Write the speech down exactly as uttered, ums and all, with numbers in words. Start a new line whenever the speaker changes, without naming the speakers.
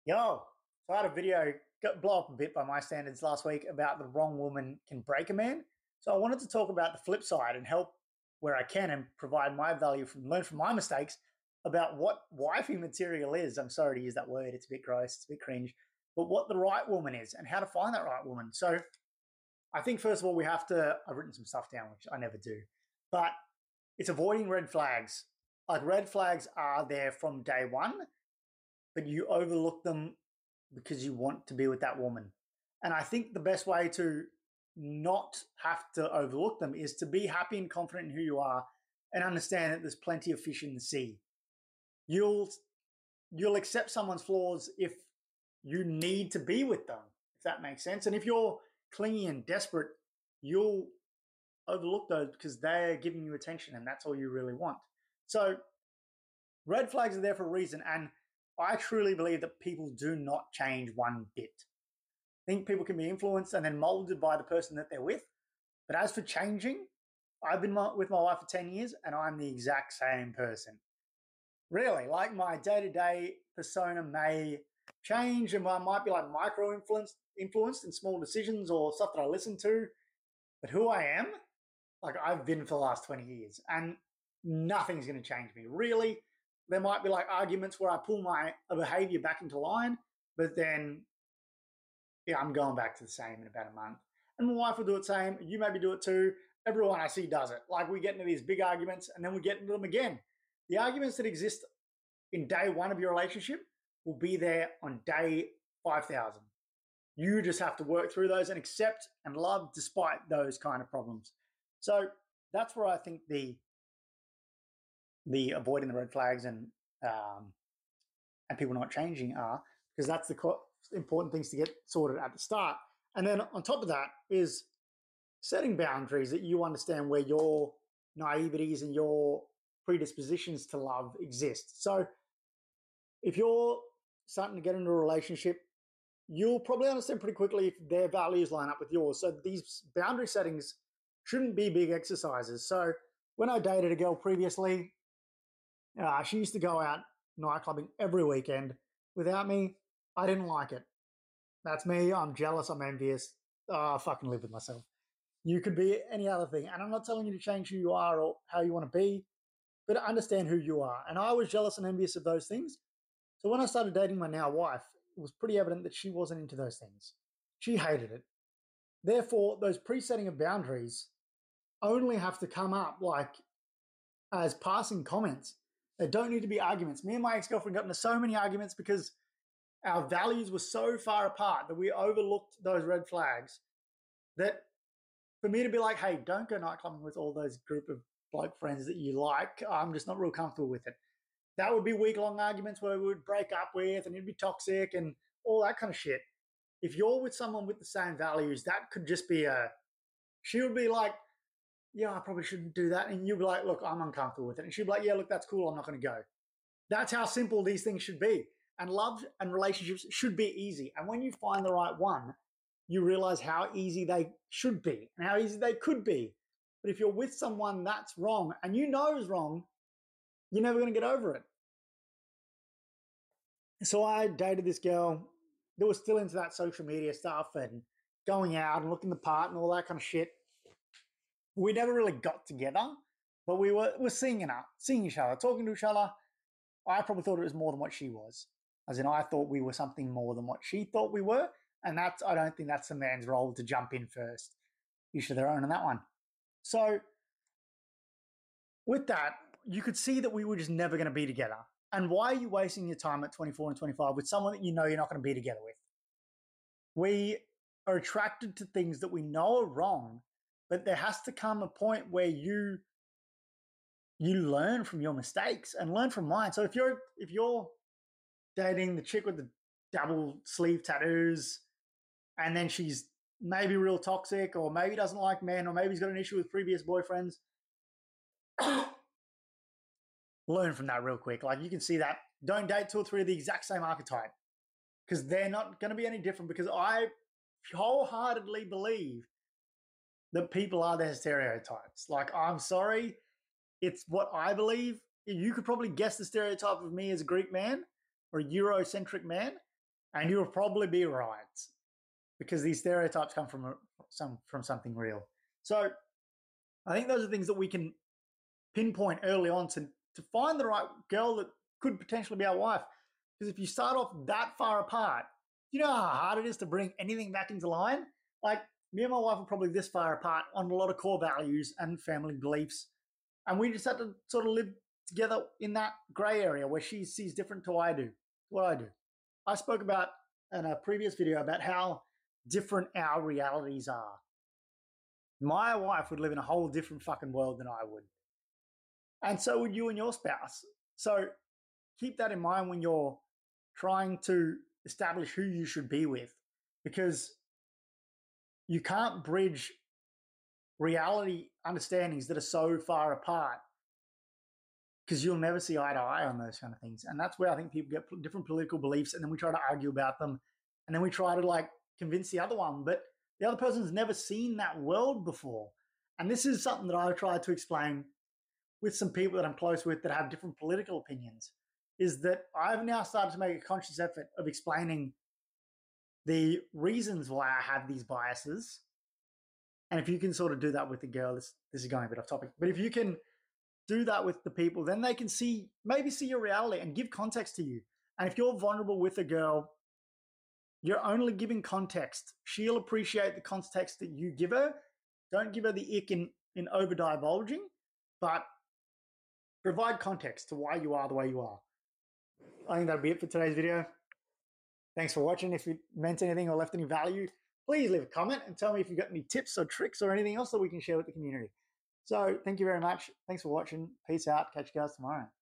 Yo, so I had a video got blow up a bit by my standards last week about the wrong woman can break a man. So I wanted to talk about the flip side and help where I can and provide my value from learn from my mistakes about what wifey material is. I'm sorry to use that word; it's a bit gross, it's a bit cringe, but what the right woman is and how to find that right woman. So I think first of all we have to. I've written some stuff down, which I never do, but it's avoiding red flags. Like red flags are there from day one, but you overlook them because you want to be with that woman. And I think the best way to not have to overlook them is to be happy and confident in who you are and understand that there's plenty of fish in the sea. You'll you'll accept someone's flaws if you need to be with them, if that makes sense. And if you're clingy and desperate, you'll overlook those because they're giving you attention and that's all you really want. So red flags are there for a reason. And I truly believe that people do not change one bit. I think people can be influenced and then molded by the person that they're with. But as for changing, I've been with my wife for ten years and I'm the exact same person. Really, like my day-to-day persona may change and I might be like micro-influenced influenced in small decisions or stuff that I listen to. But who I am, like I've been for the last twenty years and nothing's going to change me. Really, there might be like arguments where I pull my behavior back into line, but then yeah, I'm going back to the same in about a month. And my wife will do it same. You maybe do it too. Everyone I see does it. Like we get into these big arguments and then we get into them again. The arguments that exist in day one of your relationship will be there on day five thousand. You just have to work through those and accept and love despite those kind of problems. So that's where I think the the avoiding the red flags and um, and people not changing are, because that's the co- important things to get sorted at the start. And then on top of that is setting boundaries that you understand where your naiveties and your predispositions to love exist. So if you're starting to get into a relationship, you'll probably understand pretty quickly if their values line up with yours. So these boundary settings shouldn't be big exercises. So when I dated a girl previously, uh, she used to go out nightclubbing every weekend. Without me, I didn't like it. That's me. I'm jealous. I'm envious. Oh, I fucking live with myself. You could be any other thing. And I'm not telling you to change who you are or how you want to be, but understand who you are. And I was jealous and envious of those things. So when I started dating my now wife, it was pretty evident that she wasn't into those things. She hated it. Therefore, those pre-setting of boundaries only have to come up like as passing comments. They don't need to be arguments. Me and my ex-girlfriend got into so many arguments because our values were so far apart that we overlooked those red flags that for me to be like, hey, don't go nightclubbing with all those group of bloke friends that you like, I'm just not real comfortable with it. That would be week-long arguments where we would break up with and it'd be toxic and all that kind of shit. If you're with someone with the same values, that could just be a, she would be like, yeah, I probably shouldn't do that. And you'd be like, look, I'm uncomfortable with it. And she'd be like, yeah, look, that's cool. I'm not going to go. That's how simple these things should be. And love and relationships should be easy. And when you find the right one, you realize how easy they should be and how easy they could be. But if you're with someone that's wrong and you know is wrong, you're never going to get over it. So I dated this girl that was still into that social media stuff and going out and looking the part and all that kind of shit. We never really got together, but we were, were seeing, enough, seeing each other, talking to each other. I probably thought it was more than what she was. As in, I thought we were something more than what she thought we were. And that's, I don't think that's a man's role to jump in first. Each to their own on that one. So with that, you could see that we were just never going to be together. And why are you wasting your time at twenty-four and twenty-five with someone that you know you're not going to be together with? We are attracted to things that we know are wrong, but there has to come a point where you you learn from your mistakes and learn from mine. So if you're if you're dating the chick with the double sleeve tattoos and then she's maybe real toxic or maybe doesn't like men or maybe he's got an issue with previous boyfriends, learn from that real quick. Like you can see that. Don't date two or three of the exact same archetype because they're not going to be any different, because I wholeheartedly believe that people are their stereotypes. Like, I'm sorry, it's what I believe. You could probably guess the stereotype of me as a Greek man or a Eurocentric man, And you'll probably be right, because these stereotypes come from some from something real. So I think those are things that we can pinpoint early on to, to find the right girl that could potentially be our wife. Because if you start off that far apart, you know how hard it is to bring anything back into line? Like, me and my wife are probably this far apart on a lot of core values and family beliefs. And we just had to sort of live together in that gray area where she sees different to I do, what I do. I spoke about in a previous video about how different our realities are. My wife would live in a whole different fucking world than I would. And so would you and your spouse. So keep that in mind when you're trying to establish who you should be with, because you can't bridge reality understandings that are so far apart, because you'll never see eye to eye on those kind of things. And that's where I think people get different political beliefs, and then we try to argue about them, and then we try to like convince the other one, but the other person's never seen that world before. And this is something that I've tried to explain with some people that I'm close with that have different political opinions, is that I've now started to make a conscious effort of explaining the reasons why I have these biases. And if you can sort of do that with the girl, this, this is going a bit off topic, but if you can do that with the people, then they can see, maybe see your reality and give context to you. And if you're vulnerable with a girl, you're only giving context. She'll appreciate the context that you give her. Don't give her the ick in, in over divulging, but provide context to why you are the way you are. I think that'll be it for today's video. Thanks for watching. If it meant anything or left any value, please leave a comment and tell me if you've got any tips or tricks or anything else that we can share with the community. So thank you very much. Thanks for watching. Peace out. Catch you guys tomorrow.